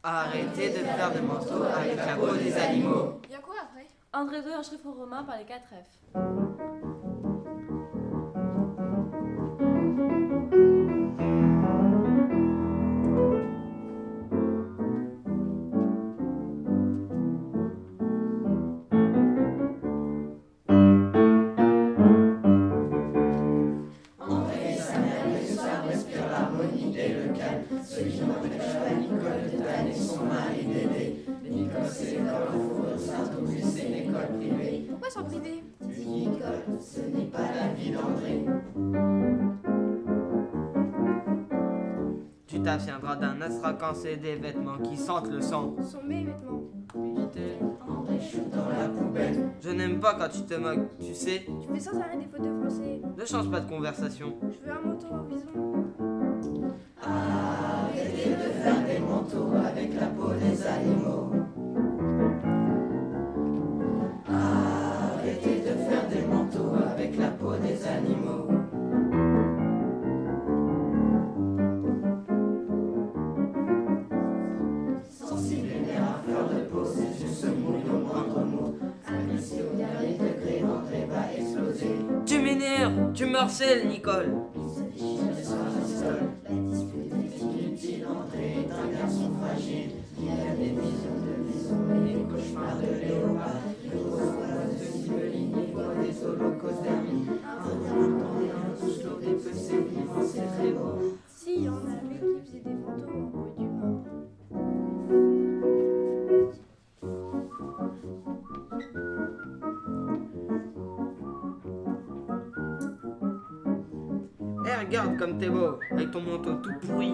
Arrêtez de faire des manteaux avec la peau des animaux. Y'a quoi après? André II, un chiffre romain par les 4 F. André et sa mère le soir respirent l'harmonie et le calme. Ce qui n'empêche pas Nicole de tanner son mari d'aider. Nicole, c'est l'école au four, Saint-Auguste, c'est une école privée. Pourquoi sans privé? Nicole, ce n'est pas la vie d'André. Tu t'abstiendras d'un astrakhan, c'est des vêtements qui sentent le sang. Sont mes vêtements. André chute dans la poubelle. Je n'aime pas quand tu te moques, tu sais. Tu fais sans arrêt des fautes de français. Ne change pas de conversation. Je veux un manteau en bison. Arrêtez de faire des manteaux avec la peau des animaux. Arrêtez de faire des manteaux avec la peau des animaux. Sensible et nerf à fleur de peau, ses yeux se mouillent au moindre mot. Apprécié au dernier degré, André va exploser. Tu m'énerves, tu me harcèles, Nicole. Il se déchire sur la pistole. La dispute est inutile, André est un garçon fragile. Il a des visions de bisons et des cauchemars de léopard. Il reçoit de Cybéline, il voit des holocaustes d'amis. Un dans les mains, touche l'eau des petits vivants, c'est très beau. Si, on a vu qui faisait des manteaux en peau d'humain. Eh, regarde comme t'es beau, avec ton manteau tout pourri.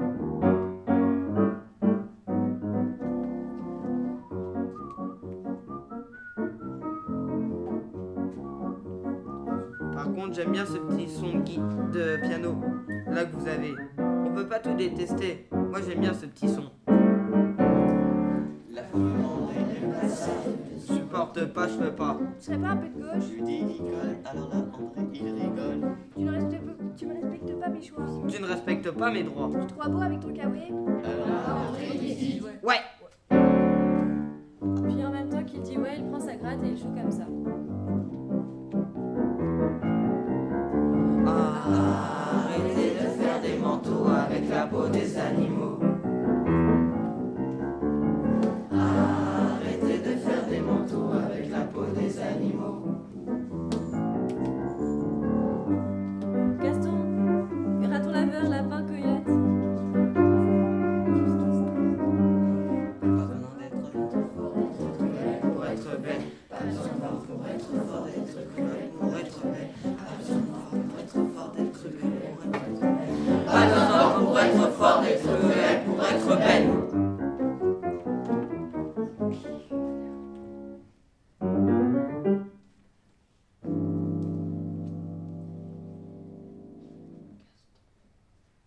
Par contre, j'aime bien ce petit son de piano, là que vous avez. On peut pas tout détester. Moi, j'aime bien ce petit son. La foule André n'aime pas ça. Je supporte pas, je peux pas. Tu serais pas un peu de gauche? Tu dis Nicole, alors là André il rigole. Tu ne respectes pas mes choix. Tu ne respectes pas mes droits. Tu te crois beau avec ton kawé? Alors là André il dit Ouais. Puis en même temps qu'il dit ouais, il prend sa gratte et il joue comme ça.